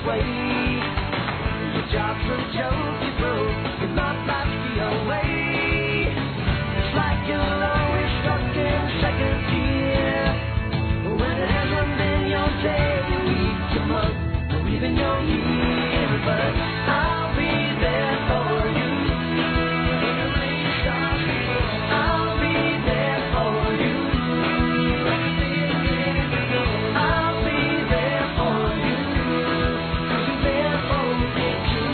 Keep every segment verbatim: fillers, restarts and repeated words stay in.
way. Your job's a joke, you broke, your love life's the away. It's like you're always stuck in second gear. When it hasn't been your day, your week, your month, or even your year. But I'll be there for you. When the rain starts to fall, I'll be there for you. I'll be there for you. 'Cause you're there for me too.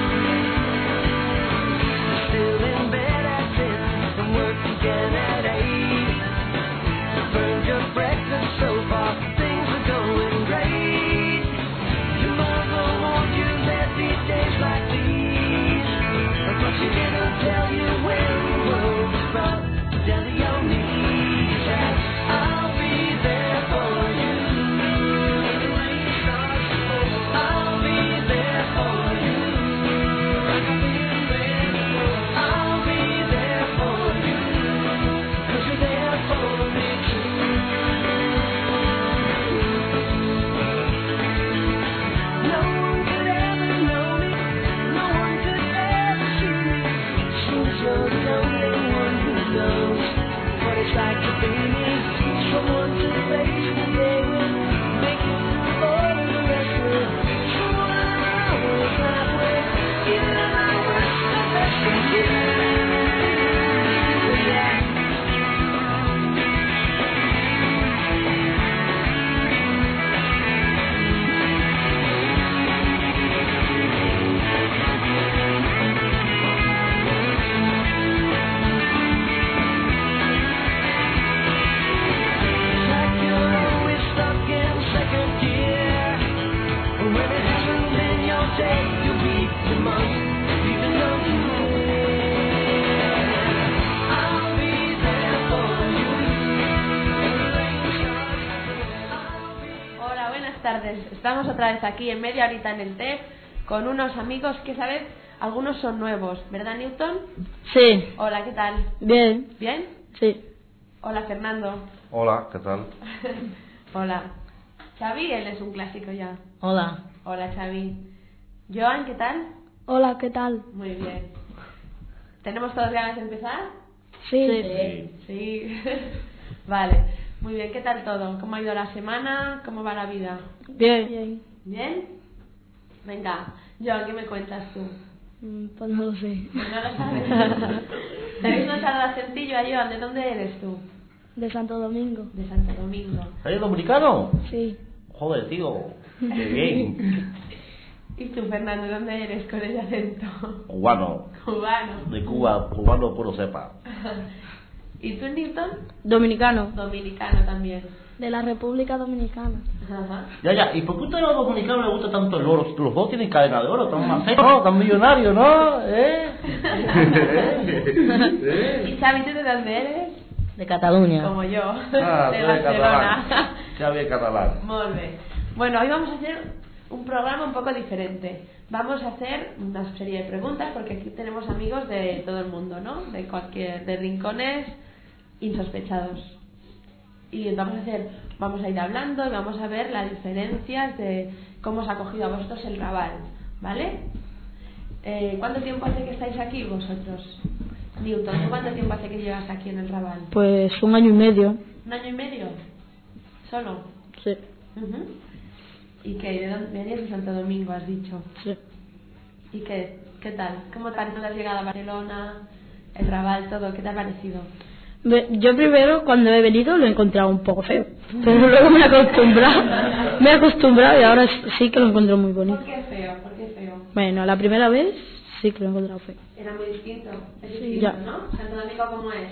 You're still in bed at ten and work again at eight. Burned your breakfast so far, things are going great. Your mother warned you there'd be days like these, but she didn't tell you when the world was brought down to your knees. And I'll be there for you. When the rain starts to fall, I'll be there for you. I'll be there for you. 'Cause you're there for me too. No one could ever know me, no one could ever see me. Seems you're the only one who knows what it's like to be me. Someone to face the day with, make it through all of the rest with. Someone I always laugh with, even at my worst, the best of you. Yeah. Like you're always stuck in second gear. When it hasn't been your day, your week, your month, even your year. I'll be there for you. When the rain starts to fall, I'll be. Hola, buenas tardes. Estamos otra vez aquí en Media Horita en el T E con unos amigos que, ¿sabes? Algunos son nuevos, ¿verdad, Newton? Sí, Hola, ¿qué tal? bien, ¿Bien? sí. Hola, Fernando. Hola, ¿qué tal? Hola. Xavi, él es un clásico ya. Hola. Hola, Xavi. Joan, ¿qué tal? Hola, ¿qué tal? Muy bien. ¿Tenemos todos ganas de empezar? Sí. Sí. Sí. Vale. Muy bien, ¿qué tal todo? ¿Cómo ha ido la semana? ¿Cómo va la vida? Bien. Bien. ¿Bien? Venga, Joan, ¿qué me cuentas tú? Pues no lo sé. No lo sabes. ¿Tenéis un saludo sencillo a Joan? ¿De dónde eres tú? De Santo Domingo. De Santo Domingo. ¿Eres dominicano? Sí. Joder, tío. Qué bien. ¿Y tú, Fernando, de dónde eres con el acento? Cubano. Cubano. De Cuba, cubano puro sepa. ¿Y tú, Newton? Dominicano. Dominicano también. De la República Dominicana. Ajá. Ya, ya, ¿y por qué a ustedes los dominicanos les gusta tanto el oro? Los dos tienen cadena de oro, están más secos, ¿no? Están millonarios, ¿no? ¿Eh? ¿Eh? ¿Y Xavi, tú de dónde eres? De Cataluña. Como yo, Ah, de tú eres Barcelona. catalán. Ya bien catalán. Muy bien. Bueno, hoy vamos a hacer un programa un poco diferente. Vamos a hacer una serie de preguntas porque aquí tenemos amigos de todo el mundo, ¿no? De cualquier, de rincones insospechados. Y vamos a hacer, vamos a ir hablando y vamos a ver las diferencias de cómo os ha cogido a vosotros el Raval, ¿vale? Eh, ¿Cuánto tiempo hace que estáis aquí vosotros? Newton, ¿tú cuánto tiempo hace que llevas aquí en el Raval? Pues un año y medio. ¿Un año y medio? ¿Solo? Sí. Uh-huh. ¿Y qué? ¿De dónde venías? De Santo Domingo, has dicho. Sí. ¿Y qué? ¿Qué tal? ¿Cómo te parece la llegada a Barcelona, el Raval, todo? ¿Qué te ha parecido? Ve- Yo primero, cuando he venido, lo he encontrado un poco feo. Pero luego me he acostumbrado. Me he acostumbrado y ahora sí que lo encuentro muy bonito. ¿Por qué feo? ¿Por qué feo? Bueno, la primera vez sí que lo he encontrado feo. Era muy distinto. Es Sí, distinto, ya. ¿no? ¿Santo Domingo cómo es?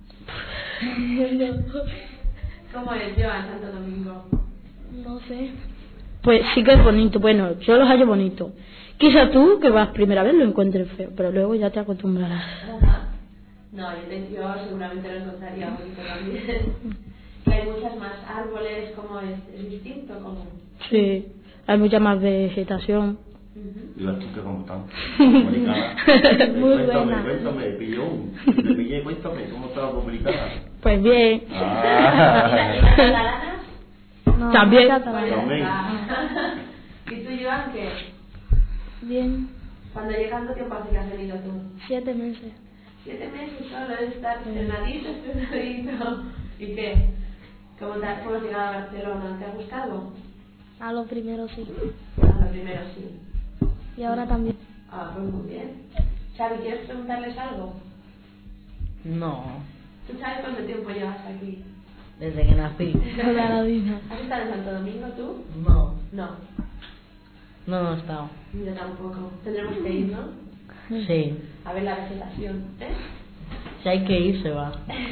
¿Cómo es, Joan, Santo Domingo? No sé. Pues sí que es bonito. Bueno, yo los hallo bonitos. Quizá tú, que vas primera vez, lo encuentres feo, pero luego ya te acostumbrarás. Ajá. No, yo, te- yo seguramente lo encontraría bonito también. Que hay muchas más árboles, ¿cómo es? ¿Es distinto? ¿Cómo? Sí, hay mucha más vegetación. Uh-huh. ¿Y las chicas cómo están? Dominicanas. Muy Cuéntame, buena. cuéntame, pillón. Te pillé, cuéntame, ¿cómo está la dominicana? Pues bien. ¿Y las, y las catalanas? También. Pues ya También. está. ¿Y tú, Joan, qué? Bien, Cuando llegas, ¿cuánto tiempo hace que has venido tú? siete meses. Siete meses solo de estar estrenadito, estrenadito. ¿Y qué? ¿Cómo, te, ¿Cómo has llegado a Barcelona? ¿Te ha gustado? A lo primero sí. Ah, lo primero sí. Y ahora también. Ah, pues muy bien. Xavi, ¿quieres preguntarles algo? No, ¿Tú sabes cuánto tiempo llevas aquí? desde que nací. Toda la vida. ¿Has estado en Santo Domingo tú? No, No, no, no he estado. yo tampoco. Tendremos que ir, ¿no? Sí, A ver la vegetación, ¿eh? si hay que ir se va.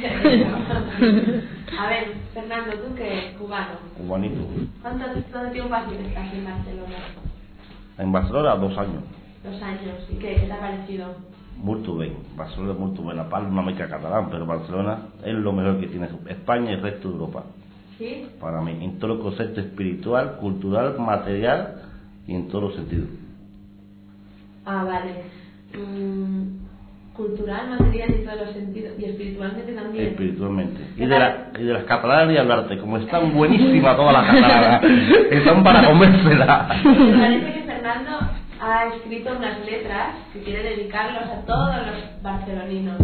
A ver, Fernando, tú que cubano. Cubanito. ¿Cuánto, cuánto tiempo hace que estás en Barcelona? En Barcelona dos años. Dos años. ¿Y qué, qué te ha parecido? Muy bien. Barcelona es muy buena. Palma una meca catalán, pero Barcelona es lo mejor que tiene España y el resto de Europa. ¿Sí? Para mí, en todo el concepto espiritual, cultural, material y en todos los sentidos. Ah, vale. Mm, cultural, material y todos los sentidos. Y espiritualmente también. Espiritualmente. Y de, la, y de las catalanas y hablarte, como están buenísimas todas las catalanas, están para comérselas. Me parece que Fernando ha escrito unas letras que quiere dedicarlos a todos los barceloninos.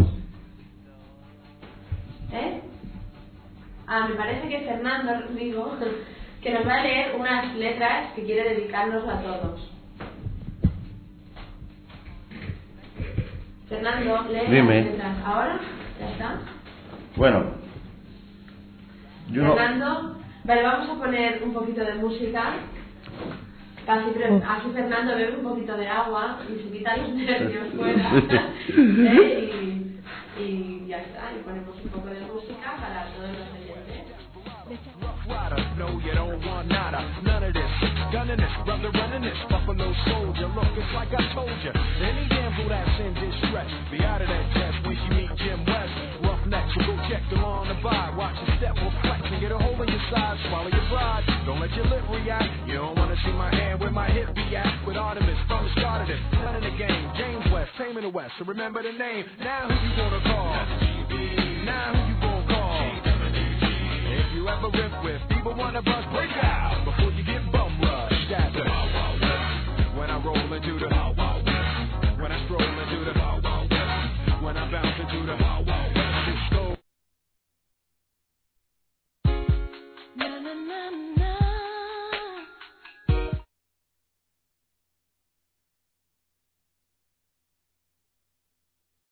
¿Eh? Ah, me parece que Fernando, digo, que nos va a leer unas letras que quiere dedicarnos a todos. Fernando, lee Dime. las letras. ¿Ahora? ¿Ya está? Bueno, yo no... Fernando, vale, vamos a poner un poquito de música. Así, así Fernando bebe un poquito de agua y se quita los nervios fuera. ¿Eh? y, y ya está, y ponemos un poco de música para todos los oyentes. Rider, no, you don't want nada, none of this. Gunning this, brother running this, Buffalo Soldier. Look, it's like I told you. Any damn fool that's in distress, be out of that test when you meet Jim West. Roughnecks, you go check the law on the buy. Watch your step, will flex and get a hole in your side. Swallow your pride, don't let your lip react. You don't wanna see my hand where my hip be at. With Artemis from the start of this, running the game. James West, taming the West, so remember the name. Now who you gonna call? Now who you gonna call? If you ever riff with, people one of us break out.